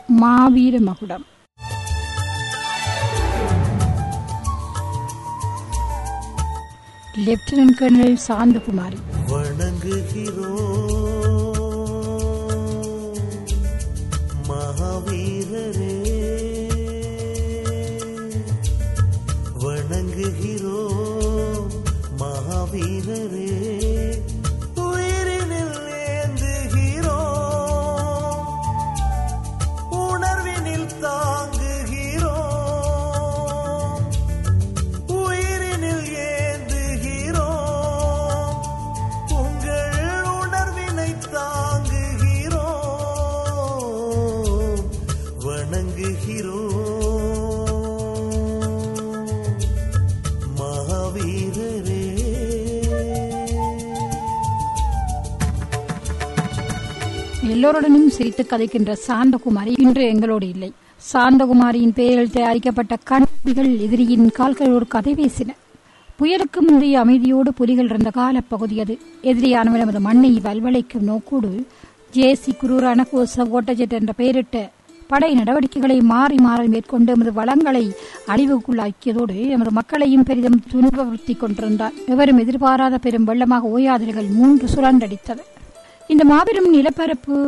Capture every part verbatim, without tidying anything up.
மாவீர மகுடம். Lieutenant colonel Santhakumari. வணங்குகிறோம் மகாவீரரே, வணங்குகிறோம் மகாவீரரே, உயிரினில் ஏந்துகிறோம், உணர்வினில் தாங்குகிறோம், உயிரினில் ஏந்துகிறோம், உங்கள் உணர்வினை தாங்குகிறோம், வணங்குகிறோம் மகாவீரரே. எல்லோருடனும் சிரித்து கதைக்கின்ற சாந்தகுமாரி இன்று எங்களோடு இல்லை. சாந்தகுமாரியின் பெயரில் தயாரிக்கப்பட்ட கண்பிகள் எதிரியின் கால்களோடு கதை பேசின. புயலுக்கு முந்தைய அமைதியோடு புலிகள் இருந்த காலப்பகுதி அது. எதிரியானவன் நமது மண்ணை வல்வளைக்கும் நோக்கோடு ஜேசி குரூரான கோட்டஜெட் என்ற பெயரிட்ட படை நடவடிக்கைகளை மாறி மாறி மேற்கொண்டு எமது வளங்களை அழிவுக்குள்ளாக்கியதோடு எமது மக்களையும் பெரிதும் துன்புறுத்திக் கொண்டிருந்தார். எவரும் எதிர்பாராத பெரும் வெள்ளமாக ஓயாதல்கள் மூன்று சுழன்றடித்தது. இந்த மாபெரும் நிலப்பரப்பு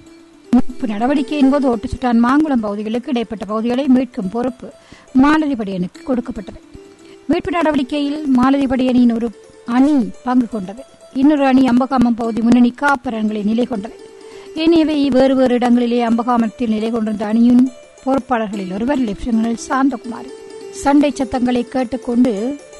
மீட்பு நடவடிக்கை என்பது ஒட்டுச்சுட்டான் மாங்குளம் பகுதிகளுக்கு இடைப்பட்ட பகுதிகளை மீட்கும் பொறுப்பு மாலதிபடியனுக்கு கொடுக்கப்பட்டது. மீட்பு நடவடிக்கையில் மாலதிபடியனின் ஒரு அணி பங்கு கொண்டது. இன்னொரு அணி அம்பகாமம் பகுதி முன்னணி காப்பரங்களில் நிலை கொண்டது. ஏனையவை வேறு வேறு இடங்களிலே அம்பகாமத்தில் நிலை கொண்டிருந்த அணியின் பொறுப்பாளர்களில் ஒருவர் லெப்டினன்ட் சாந்தகுமாரி. சண்டை சத்தங்களை கேட்டுக்கொண்டு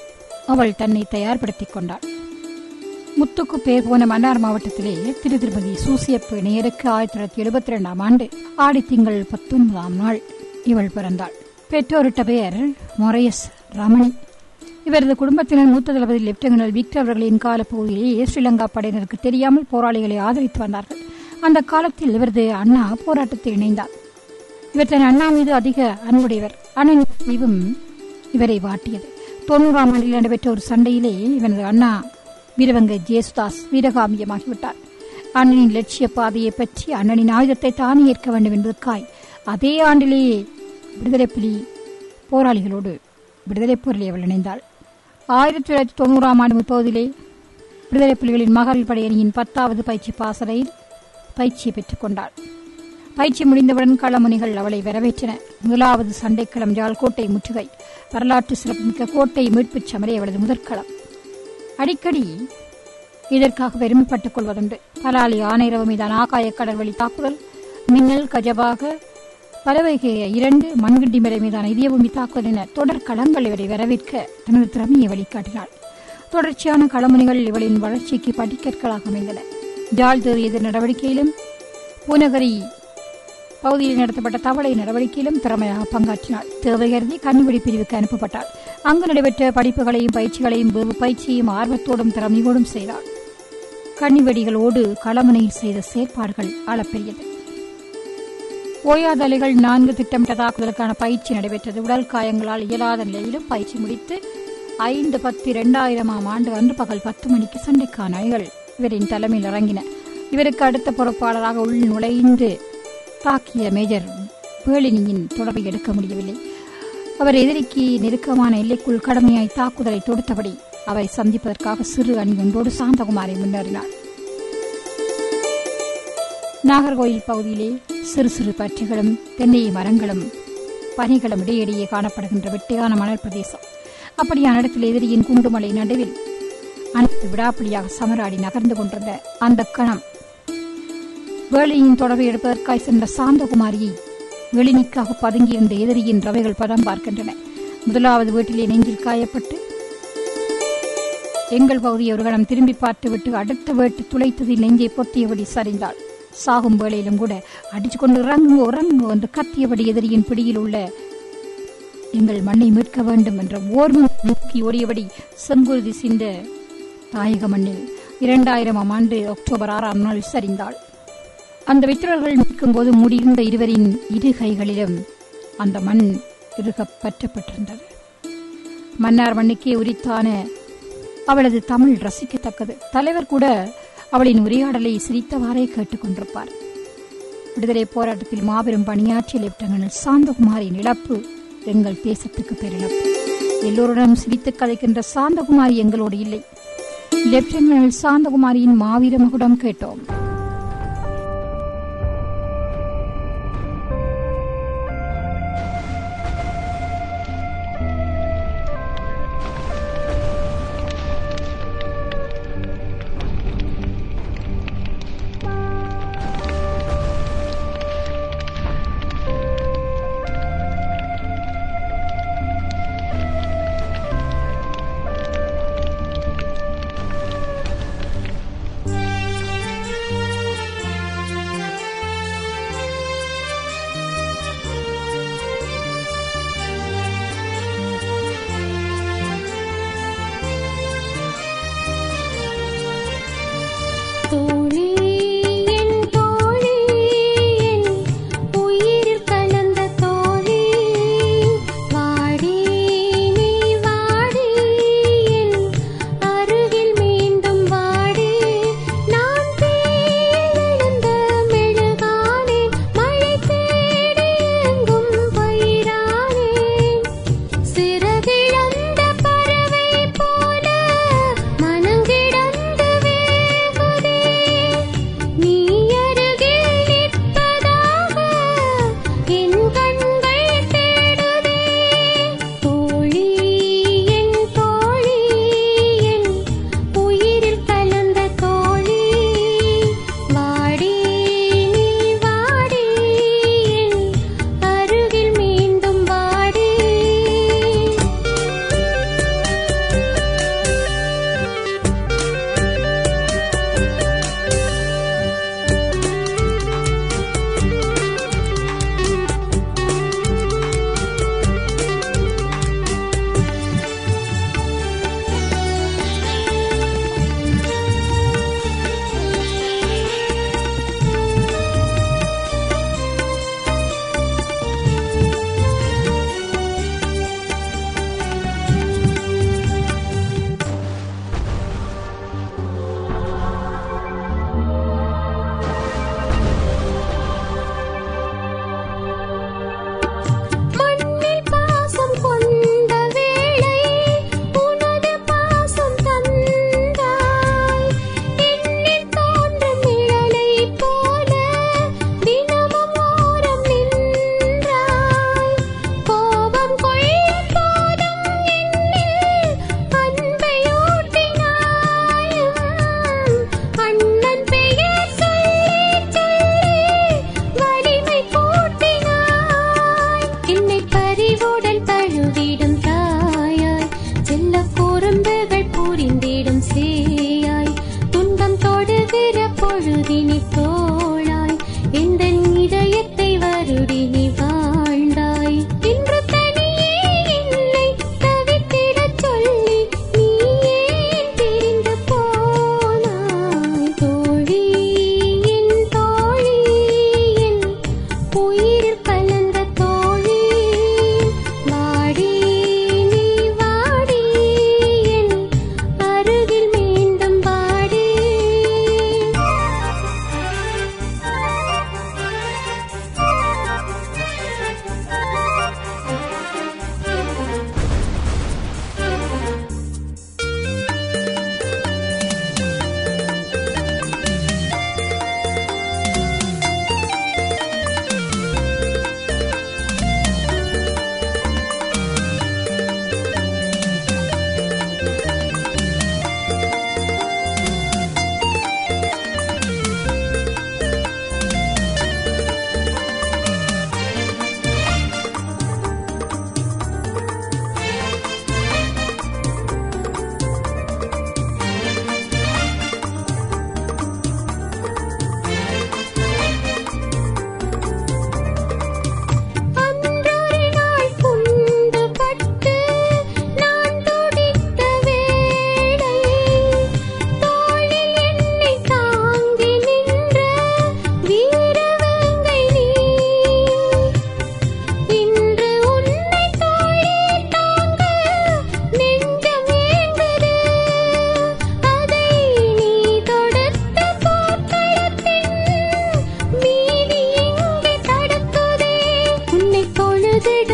அவள் தன்னை தயார்படுத்திக் கொண்டாள். முத்துக்கு பேர் போன மன்னார் மாவட்டத்திலே திரு திருமதி சூசியப்பு நேருக்கு ஆயிரத்தி தொள்ளாயிரத்தி எழுபத்தி இரண்டாம் ஆண்டு ஆடி திங்கள் பத்தொன்பதாம் நாள் இவள் பிறந்தாள். பெற்றோரிட்ட பெயர் மொரையஸ் ரமணி. இவரது குடும்பத்தினர் மூத்த தளபதி லெப்டினன்ட் விக்டர் அவர்களின் காலப்பகுதியிலேயே ஸ்ரீலங்கா படையினருக்கு தெரியாமல் போராளிகளை ஆதரித்து வந்தார்கள். அந்த காலத்தில் இவரது அண்ணா போராட்டத்தில் இணைந்தார். இவர் தன் அண்ணா மீது அதிக அன்புடையவர். அண்ணன் இவரை வாட்டியது. தொன்னூறாம் ஆண்டில் நடைபெற்ற ஒரு சண்டையிலே இவனது அண்ணா வீரவங்க ஜேசுதாஸ் வீரகாமியமாகிவிட்டார். அண்ணனின் லட்சிய பாதையை பற்றி அண்ணனின் ஆயுதத்தை தானே ஏற்க வேண்டும் என்பதற்காய் அதே ஆண்டிலேயே விடுதலை புலி போராளிகளோடு விடுதலை போரில் அவள் இணைந்தாள். ஆயிரத்தி தொள்ளாயிரத்தி தொண்ணூறாம் ஆண்டு முப்பதிலே விடுதலை புலிகளின் மகளிர் படையணியின் பத்தாவது பயிற்சி பாசறையில் பயிற்சியை பெற்றுக் கொண்டாள். பயிற்சி முடிந்தவுடன் களமுனிகள் அவளை வரவேற்றன. முதலாவது சண்டைக்களம் யாழ்கோட்டை முற்றுகை. வரலாற்று சிறப்புமிக்க கோட்டை மீட்புச் சமரே அவளது முதற்களம். அடிக்கடி இதற்காக பெருமைப்பட்டுக் கொள்வதுண்டு. பலாலி ஆனைரவு மீதான ஆகாய கடல்வழி தாக்குதல், மின்னல் கஜபாக பலவகை இரண்டு மண்கிண்டி மலை மீதான இதயபூமி தாக்குதல் என தொடர் களங்கள் இவரை வரவேற்க தனது திறமையை வழிகாட்டினாள். தொடர்ச்சியான களமுனிகள் இவளின் வளர்ச்சிக்கு படிக்கற்களாக அமைந்தன. ஜாழ் தேறு எதிர் நடவடிக்கையிலும் பூநகரி பகுதியில் நடத்தப்பட்ட தவளை நடவடிக்கையிலும் திறமையாக பங்காற்றினாள். தேவை கருதி கண்ணிவெடி பிரிவுக்கு அனுப்பப்பட்டாள். அங்கு நடைபெற்ற படிப்புகளையும் பயிற்சிகளையும் வெகு பயிற்சியையும் ஆர்வத்தோடும் திறமையோடும் செய்தாள். கண்ணிவெடிகளோடு களமுனையில் செய்த செயற்பாடுகள் அளப்பெரியது. ஓயாதலைகள் நான்கு திட்டமிட்ட தாக்குதலுக்கான பயிற்சி நடைபெற்றது. உடல் காயங்களால் இயலாத நிலையிலும் பயிற்சி முடித்து ஐந்து பத்து இரண்டாயிரமாம் ஆண்டு அன்று பகல் பத்து மணிக்கு சண்டைக்கான அணிகள் இவரின் தலைமையில் இறங்கின. இவருக்கு அடுத்த பொறுப்பாளராக உள் நுழைந்து தாக்கிய மேஜர் பேளினியின் தொடர்பை எடுக்க முடியவில்லை. அவர் எதிரிக்கு நெருக்கமான எல்லைக்குள் கடுமையாய் தாக்குதலை தொடுத்தபடி அவரை சந்திப்பதற்காக சிறு அணி ஒன்றோடு சாந்தகுமாரி முன்னேறினார். நாகர்கோயில் பகுதியிலே சிறு சிறு பற்றிகளும் தென்னை மரங்களும் பனிகளும் இடையிடையே காணப்படுகின்ற வெட்டையான மணல் பிரதேசம். அப்படியான இடத்தில் எதிரியின் குண்டுமலை நடுவில் அனைத்து விடாப்பிடியாக சமராடி நகர்ந்து கொண்டிருந்த அந்த கணம் வேளியின் தொடர்பை எடுப்பதற்காய் சென்ற சாந்தகுமாரியை வெளிநிக்காக பதுங்கியிருந்த எதிரியின் ரவைகள் பதம் பார்க்கின்றன. முதலாவது வீட்டிலே நெஞ்சில் காயப்பட்டு எங்கள் பகுதியை ஒரு கணம் திரும்பி பார்த்துவிட்டு அடுத்த வீட்டு துளைத்ததில் நெஞ்சை பொத்தியபடி சரிந்தாள். சாகும் வேளையிலும் கூட அடிச்சு கொண்டு இறங்கு உறங்கு என்று கத்தியபடி எதிரியின் பிடியில் உள்ள எங்கள் மண்ணை மீட்க வேண்டும் என்ற ஓர்மை நோக்கி ஓடியபடி செங்குருதி சிந்த தாயக மண்ணில் இரண்டாயிரமாம் ஆண்டு அக்டோபர் ஆறாம் நாள் சரிந்தாள். அந்த வித்திரர்கள் நிற்கும் போது மூடியிருந்த இருவரின் இரு கைகளிலும் அந்த மண் இருக பற்றப்பட்டிருந்தது. மன்னார் மண்ணுக்கே உரித்தான அவளது தமிழ் ரசிக்கத்தக்கது. தலைவர் கூட அவளின் உரையாடலை சிரித்தவாறே கேட்டுக் கொண்டிருப்பார். விடுதலை போராட்டத்தில் மாபெரும் பணியாற்றிய லெப்டினன்ட் சாந்தகுமாரியின் இழப்பு எங்கள் தேசத்துக்கு பெரிழப்பு. எல்லோருடன் சிரித்து கதைக்கின்ற சாந்தகுமாரி எங்களோடு இல்லை. லெப்டினன்ட் சாந்தகுமாரியின் மாவீர மகுடம் கேட்டோம். செய்திட